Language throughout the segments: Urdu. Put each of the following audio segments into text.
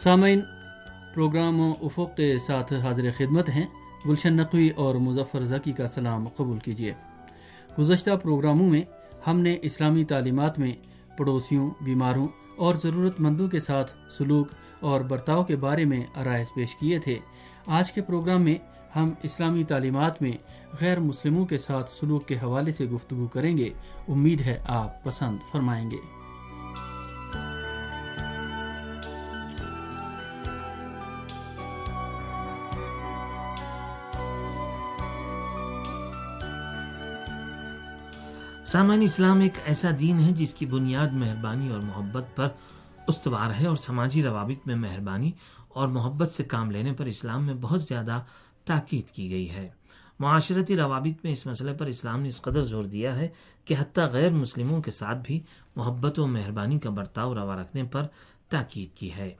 سامعین، پروگرام افق کے ساتھ حاضر خدمت ہیں۔ گلشن نقوی اور مظفر ذکی کا سلام قبول کیجیے۔ گزشتہ پروگراموں میں ہم نے اسلامی تعلیمات میں پڑوسیوں، بیماروں اور ضرورت مندوں کے ساتھ سلوک اور برتاؤ کے بارے میں آرائز پیش کیے تھے۔ آج کے پروگرام میں ہم اسلامی تعلیمات میں غیر مسلموں کے ساتھ سلوک کے حوالے سے گفتگو کریں گے۔ امید ہے آپ پسند فرمائیں گے۔ سامعین، اسلام ایک ایسا دین ہے جس کی بنیاد مہربانی اور محبت پر استوار ہے، اور سماجی روابط میں مہربانی اور محبت سے کام لینے پر اسلام میں بہت زیادہ تاکید کی گئی ہے۔ معاشرتی روابط میں اس مسئلے پر اسلام نے اس قدر زور دیا ہے کہ حتیٰ غیر مسلموں کے ساتھ بھی محبت و مہربانی کا برتاؤ روا رکھنے پر تاکید کی ہے۔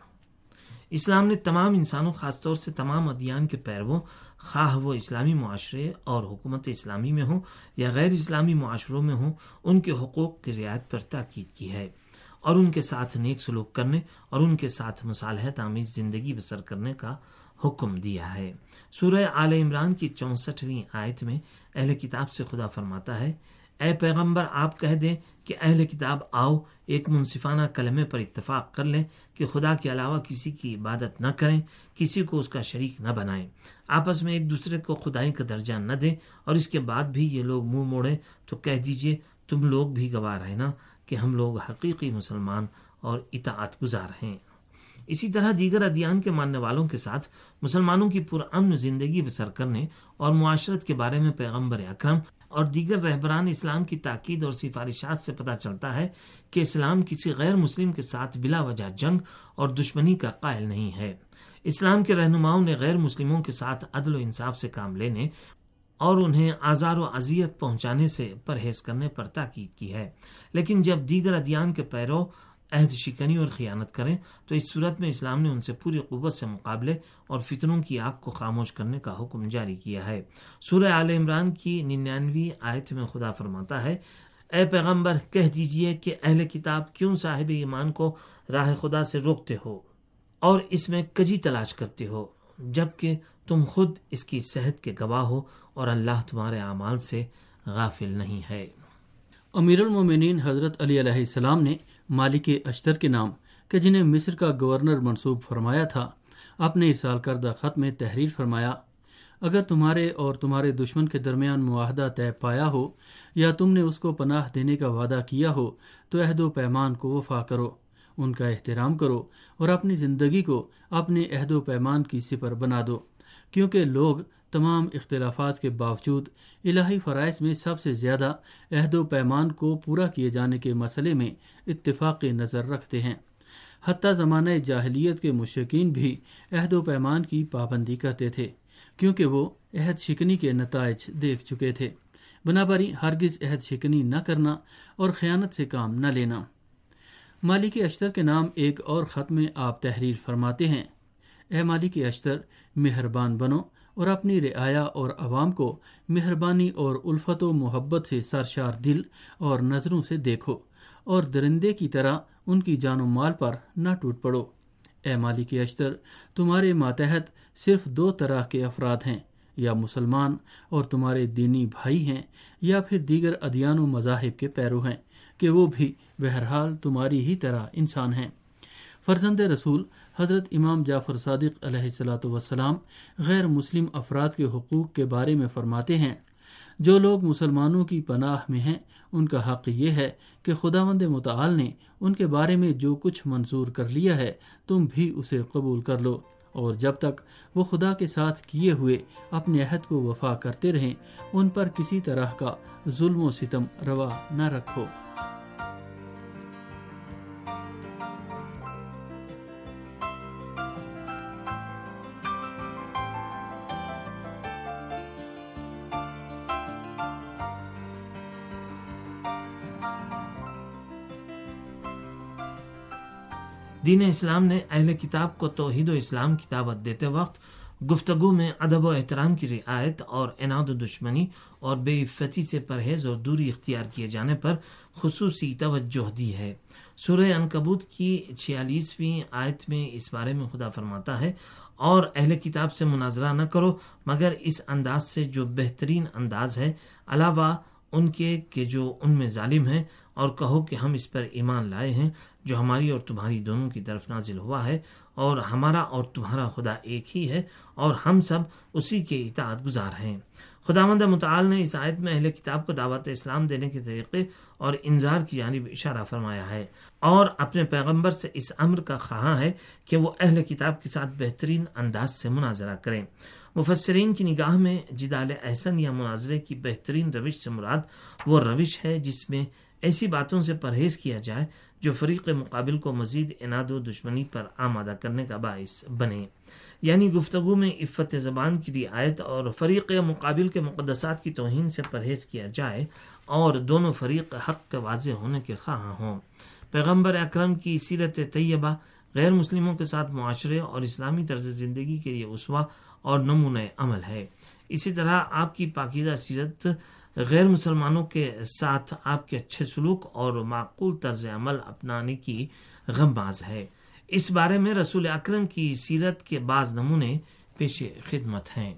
اسلام نے تمام انسانوں، خاص طور سے تمام ادیان کے پیرووں، خواہ وہ اسلامی معاشرے اور حکومت اسلامی میں ہوں یا غیر اسلامی معاشروں میں ہوں، ان کے حقوق کی رعایت پر تاکید کی ہے اور ان کے ساتھ نیک سلوک کرنے اور ان کے ساتھ مصالحت آمیز زندگی بسر کرنے کا حکم دیا ہے۔ سورہ آل عمران کی 64ویں آیت میں اہل کتاب سے خدا فرماتا ہے، اے پیغمبر، آپ کہہ دیں کہ اہل کتاب آؤ، ایک منصفانہ کلمے پر اتفاق کر لیں کہ خدا کے علاوہ کسی کی عبادت نہ کریں، کسی کو اس کا شریک نہ بنائیں، آپس میں ایک دوسرے کو خدائی کا درجہ نہ دیں، اور اس کے بعد بھی یہ لوگ منہ موڑیں تو کہہ دیجئے تم لوگ بھی گواہ رہنا کہ ہم لوگ حقیقی مسلمان اور اطاعت گزار ہیں۔ اسی طرح دیگر ادیان کے ماننے والوں کے ساتھ مسلمانوں کی پرامن زندگی بسر کرنے اور معاشرت کے بارے میں پیغمبر اکرم اور دیگر رہبران اسلام کی تاکید اور سفارشات سے پتہ چلتا ہے کہ اسلام کسی غیر مسلم کے ساتھ بلا وجہ جنگ اور دشمنی کا قائل نہیں ہے۔ اسلام کے رہنماؤں نے غیر مسلموں کے ساتھ عدل و انصاف سے کام لینے اور انہیں آزار و اذیت پہنچانے سے پرہیز کرنے پر تاکید کی ہے، لیکن جب دیگر ادیان کے پیرو عہد شکنی اور خیانت کریں تو اس صورت میں اسلام نے ان سے پوری قوت سے مقابلے اور فتنوں کی آگ کو خاموش کرنے کا حکم جاری کیا ہے۔ سورہ آل عمران کی 99ویں آیت میں خدا فرماتا ہے، اے پیغمبر، کہہ دیجئے کہ اہل کتاب کیوں صاحب ایمان کو راہ خدا سے روکتے ہو اور اس میں کجی تلاش کرتے ہو، جبکہ تم خود اس کی صحت کے گواہ ہو اور اللہ تمہارے اعمال سے غافل نہیں ہے۔ امیر المومنین حضرت علی علیہ السلام نے مالک اشتر کے نام، کہ جنہیں مصر کا گورنر منصوب فرمایا تھا، اپنے ارسال کردہ خط میں تحریر فرمایا، اگر تمہارے اور تمہارے دشمن کے درمیان معاہدہ طے پایا ہو یا تم نے اس کو پناہ دینے کا وعدہ کیا ہو تو عہد و پیمان کو وفا کرو، ان کا احترام کرو اور اپنی زندگی کو اپنے عہد و پیمان کی سپر بنا دو، کیونکہ لوگ تمام اختلافات کے باوجود الہی فرائض میں سب سے زیادہ عہد و پیمان کو پورا کیے جانے کے مسئلے میں اتفاق نظر رکھتے ہیں۔ حتیٰ زمانہ جاہلیت کے مشرکین بھی عہد و پیمان کی پابندی کرتے تھے، کیونکہ وہ عہد شکنی کے نتائج دیکھ چکے تھے۔ بنابراً ہرگز عہد شکنی نہ کرنا اور خیانت سے کام نہ لینا۔ مالک اشتر کے نام ایک اور خط میں آپ تحریر فرماتے ہیں، اے مالک اشتر، مہربان بنو اور اپنی رعایا اور عوام کو مہربانی اور الفت و محبت سے سرشار دل اور نظروں سے دیکھو، اور درندے کی طرح ان کی جان و مال پر نہ ٹوٹ پڑو۔ اے مالک اشتر، تمہارے ماتحت صرف 2 طرح کے افراد ہیں، یا مسلمان اور تمہارے دینی بھائی ہیں، یا پھر دیگر ادیان و مذاہب کے پیرو ہیں، کہ وہ بھی بہرحال تمہاری ہی طرح انسان ہیں۔ فرزند رسول حضرت امام جعفر صادق علیہ السلام غیر مسلم افراد کے حقوق کے بارے میں فرماتے ہیں، جو لوگ مسلمانوں کی پناہ میں ہیں ان کا حق یہ ہے کہ خداوند متعال نے ان کے بارے میں جو کچھ منظور کر لیا ہے تم بھی اسے قبول کر لو، اور جب تک وہ خدا کے ساتھ کیے ہوئے اپنے عہد کو وفا کرتے رہیں ان پر کسی طرح کا ظلم و ستم روا نہ رکھو۔ دین اسلام نے اہل کتاب کو توحید و اسلام کی دعوت دیتے وقت گفتگو میں ادب و احترام کی رعایت اور عناد و دشمنی اور بے عفتی سے پرہیز اور دوری اختیار کیے جانے پر خصوصی توجہ دی ہے۔ سورہ عنکبوت کی 46ویں آیت میں اس بارے میں خدا فرماتا ہے، اور اہل کتاب سے مناظرہ نہ کرو مگر اس انداز سے جو بہترین انداز ہے، علاوہ ان کے کہ جو ان میں ظالم ہیں، اور کہو کہ ہم اس پر ایمان لائے ہیں جو ہماری اور تمہاری دونوں کی طرف نازل ہوا ہے، اور ہمارا اور تمہارا خدا ایک ہی ہے، اور ہم سب اسی کے اطاعت گزار ہیں۔ خداوند متعال نے اس آیت میں اہل کتاب کو دعوت اسلام دینے کے طریقے اور انذار کی جانب اشارہ فرمایا ہے، اور اپنے پیغمبر سے اس امر کا خواہاں ہے کہ وہ اہل کتاب کے ساتھ بہترین انداز سے مناظرہ کریں۔ مفسرین کی نگاہ میں جدال احسن یا مناظرے کی بہترین روش سے مراد وہ روش ہے جس میں ایسی باتوں سے پرہیز کیا جائے جو فریق مقابل کو مزید عناد و دشمنی پر آمادہ کرنے کا باعث بنے، یعنی گفتگو میں عفت زبان کی رعایت اور فریق مقابل کے مقدسات کی توہین سے پرہیز کیا جائے، اور دونوں فریق حق کے واضح ہونے کے خواہاں ہوں۔ پیغمبر اکرم کی سیرت طیبہ غیر مسلموں کے ساتھ معاشرے اور اسلامی طرز زندگی کے لیے اسوہ اور نمونہ عمل ہے۔ اسی طرح آپ کی پاکیزہ سیرت غیر مسلمانوں کے ساتھ آپ کے اچھے سلوک اور معقول طرز عمل اپنانے کی غماز ہے۔ اس بارے میں رسول اکرم کی سیرت کے بعض نمونے پیش خدمت ہیں۔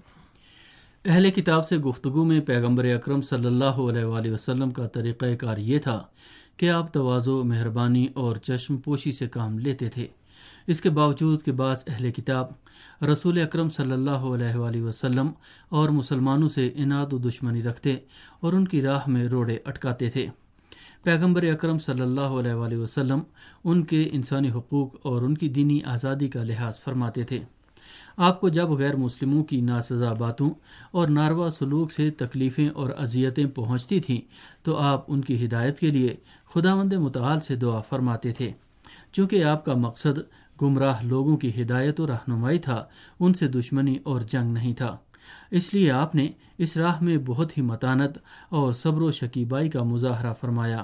اہل کتاب سے گفتگو میں پیغمبر اکرم صلی اللہ علیہ وآلہ وسلم کا طریقہ کار یہ تھا کہ آپ تواضع، مہربانی اور چشم پوشی سے کام لیتے تھے۔ اس کے باوجود کہ بعض اہل کتاب رسول اکرم صلی اللہ علیہ وآلہ وسلم اور مسلمانوں سے عناد و دشمنی رکھتے اور ان کی راہ میں روڑے اٹکاتے تھے، پیغمبر اکرم صلی اللہ علیہ وآلہ وسلم ان کے انسانی حقوق اور ان کی دینی آزادی کا لحاظ فرماتے تھے۔ آپ کو جب غیر مسلموں کی ناسزا باتوں اور ناروا سلوک سے تکلیفیں اور اذیتیں پہنچتی تھیں تو آپ ان کی ہدایت کے لیے خداوند متعال سے دعا فرماتے تھے، چونکہ آپ کا مقصد گمراہ لوگوں کی ہدایت و رہنمائی تھا، ان سے دشمنی اور جنگ نہیں تھا۔ اس لیے آپ نے اس راہ میں بہت ہی متانت اور صبر و شکیبائی کا مظاہرہ فرمایا۔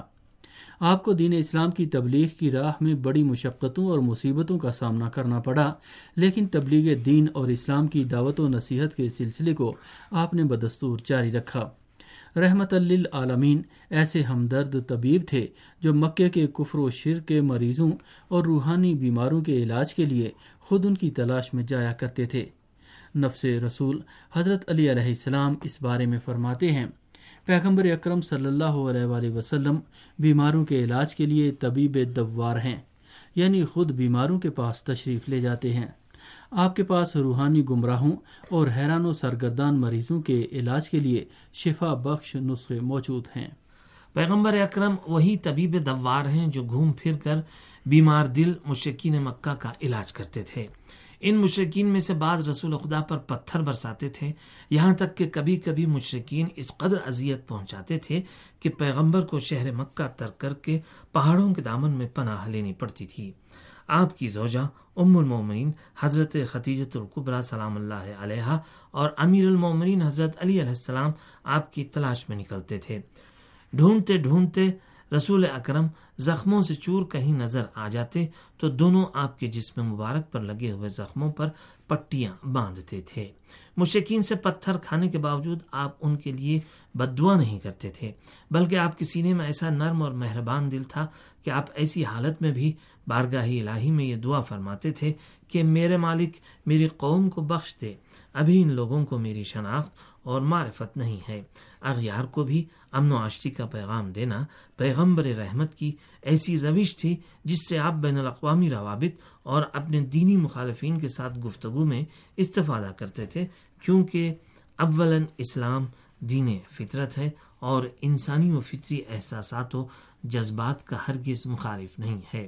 آپ کو دین اسلام کی تبلیغ کی راہ میں بڑی مشقتوں اور مصیبتوں کا سامنا کرنا پڑا، لیکن تبلیغ دین اور اسلام کی دعوت و نصیحت کے سلسلے کو آپ نے بدستور جاری رکھا۔ رحمت للعالمین ایسے ہمدرد طبیب تھے جو مکے کے کفر و شرک کے مریضوں اور روحانی بیماروں کے علاج کے لیے خود ان کی تلاش میں جایا کرتے تھے۔ نفس رسول حضرت علی علیہ السلام اس بارے میں فرماتے ہیں، پیغمبر اکرم صلی اللہ علیہ وآلہ وسلم بیماروں کے علاج کے لیے طبیب دوار ہیں، یعنی خود بیماروں کے پاس تشریف لے جاتے ہیں۔ آپ کے پاس روحانی گمراہوں اور حیران و سرگردان مریضوں کے علاج کے لیے شفا بخش نسخے موجود ہیں۔ پیغمبر اکرم وہی طبیب دوار ہیں جو گھوم پھر کر بیمار دل مشرکین مکہ کا علاج کرتے تھے۔ ان مشرکین میں سے بعض رسول خدا پر پتھر برساتے تھے، یہاں تک کہ کبھی کبھی مشرکین اس قدر اذیت پہنچاتے تھے کہ پیغمبر کو شہر مکہ ترک کر کے پہاڑوں کے دامن میں پناہ لینی پڑتی تھی۔ آپ کی زوجہ ام المومنین حضرت خدیجہ الکبریٰ سلام اللہ علیہا اور امیر المومنین حضرت علی علیہ السلام آپ کی تلاش میں نکلتے تھے۔ ڈھونڈتے ڈھونڈتے رسول اکرم زخموں سے چور کہیں نظر آ جاتے تو دونوں آپ کے جسم مبارک پر لگے ہوئے زخموں پر پٹیاں باندھتے تھے۔ مشرکین سے پتھر کھانے کے باوجود آپ ان کے لیے بد دعا نہیں کرتے تھے، بلکہ آپ کے سینے میں ایسا نرم اور مہربان دل تھا کہ آپ ایسی حالت میں بھی بارگاہ الہی میں یہ دعا فرماتے تھے کہ میرے مالک میری قوم کو بخش دے، ابھی ان لوگوں کو میری شناخت اور معرفت نہیں ہے۔ اغیار کو بھی امن و عاشقی کا پیغام دینا پیغمبر رحمت کی ایسی روش تھی جس سے آپ بین الاقوامی روابط اور اپنے دینی مخالفین کے ساتھ گفتگو میں استفادہ کرتے تھے، کیونکہ اولاً اسلام دین فطرت ہے اور انسانی و فطری احساسات و جذبات کا ہرگز مخالف نہیں ہے۔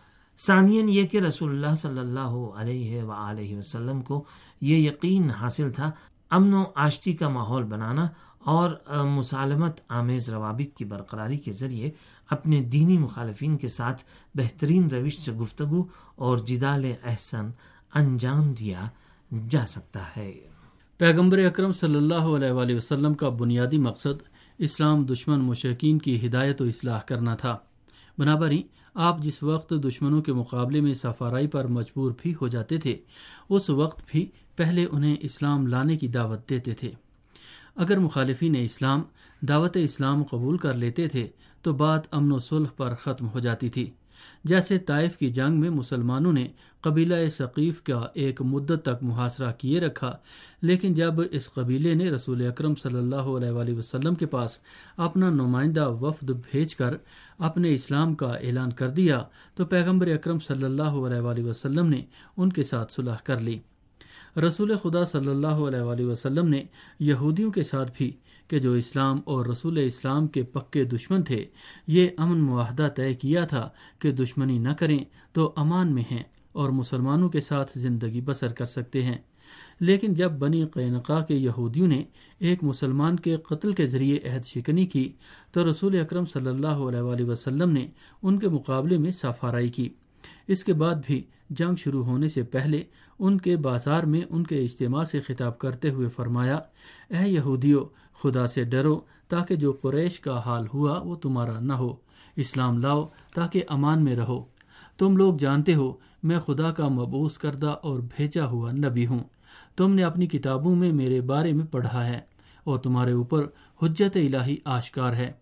ثانیاً یہ کہ رسول اللہ صلی اللہ علیہ وآلہ وسلم کو یہ یقین حاصل تھا امن و آشتی کا ماحول بنانا اور مسالمت آمیز روابط کی برقراری کے ذریعے اپنے دینی مخالفین کے ساتھ بہترین روش سے گفتگو اور جدال احسن انجام دیا جا سکتا ہے۔ پیغمبر اکرم صلی اللہ علیہ وآلہ وسلم کا بنیادی مقصد اسلام دشمن مشرکین کی ہدایت و اصلاح کرنا تھا۔ بنابراً آپ جس وقت دشمنوں کے مقابلے میں سفارائی پر مجبور بھی ہو جاتے تھے، اس وقت بھی پہلے انہیں اسلام لانے کی دعوت دیتے تھے۔ اگر مخالفین اسلام دعوت اسلام قبول کر لیتے تھے تو بات امن و صلح پر ختم ہو جاتی تھی۔ جیسے طائف کی جنگ میں مسلمانوں نے قبیلہ ثقیف کا ایک مدت تک محاصرہ کیے رکھا، لیکن جب اس قبیلے نے رسول اکرم صلی اللہ علیہ وآلہ وسلم کے پاس اپنا نمائندہ وفد بھیج کر اپنے اسلام کا اعلان کر دیا تو پیغمبر اکرم صلی اللہ علیہ وآلہ وسلم نے ان کے ساتھ صلح کر لی۔ رسول خدا صلی اللہ علیہ وآلہ وسلم نے یہودیوں کے ساتھ بھی کہ جو اسلام اور رسول اسلام کے پکے دشمن تھے یہ امن معاہدہ طے کیا تھا کہ دشمنی نہ کریں تو امان میں ہیں اور مسلمانوں کے ساتھ زندگی بسر کر سکتے ہیں۔ لیکن جب بنی قینقاع کے یہودیوں نے ایک مسلمان کے قتل کے ذریعے عہد شکنی کی تو رسول اکرم صلی اللہ علیہ وآلہ وسلم نے ان کے مقابلے میں صف آرائی کی۔ اس کے بعد بھی جنگ شروع ہونے سے پہلے ان کے بازار میں ان کے اجتماع سے خطاب کرتے ہوئے فرمایا، اے یہودیو، خدا سے ڈرو تاکہ جو قریش کا حال ہوا وہ تمہارا نہ ہو، اسلام لاؤ تاکہ امان میں رہو۔ تم لوگ جانتے ہو میں خدا کا مبعوث کردہ اور بھیجا ہوا نبی ہوں، تم نے اپنی کتابوں میں میرے بارے میں پڑھا ہے اور تمہارے اوپر حجت الہی آشکار ہے۔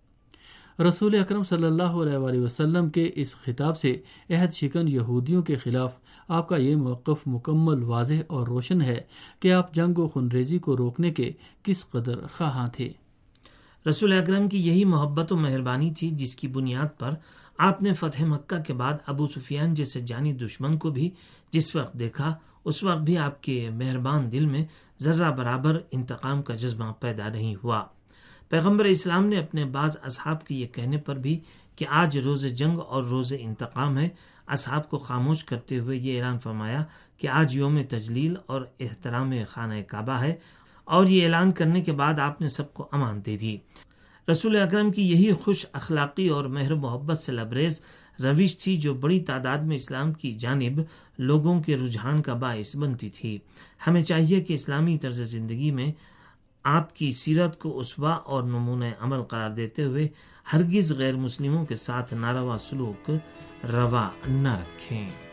رسول اکرم صلی اللہ علیہ وآلہ وسلم کے اس خطاب سے عہد شکن یہودیوں کے خلاف آپ کا یہ موقف مکمل واضح اور روشن ہے کہ آپ جنگ و خونریزی کو روکنے کے کس قدر خواہاں تھے۔ رسول اکرم کی یہی محبت و مہربانی تھی جس کی بنیاد پر آپ نے فتح مکہ کے بعد ابو سفیان جیسے جانی دشمن کو بھی جس وقت دیکھا اس وقت بھی آپ کے مہربان دل میں ذرہ برابر انتقام کا جذبہ پیدا نہیں ہوا۔ پیغمبر اسلام نے اپنے بعض اصحاب کے یہ کہنے پر بھی کہ آج روز جنگ اور روز انتقام ہے، اصحاب کو خاموش کرتے ہوئے یہ اعلان فرمایا کہ آج یوم تجلیل اور احترام خانہ کعبہ ہے، اور یہ اعلان کرنے کے بعد آپ نے سب کو امان دے دی۔ رسول اکرم کی یہی خوش اخلاقی اور مہر محبت سے لبریز روش تھی جو بڑی تعداد میں اسلام کی جانب لوگوں کے رجحان کا باعث بنتی تھی۔ ہمیں چاہیے کہ اسلامی طرز زندگی میں آپ کی سیرت کو اسوہ اور نمونہ عمل قرار دیتے ہوئے ہرگز غیر مسلموں کے ساتھ ناروا سلوک روا نہ رکھیں۔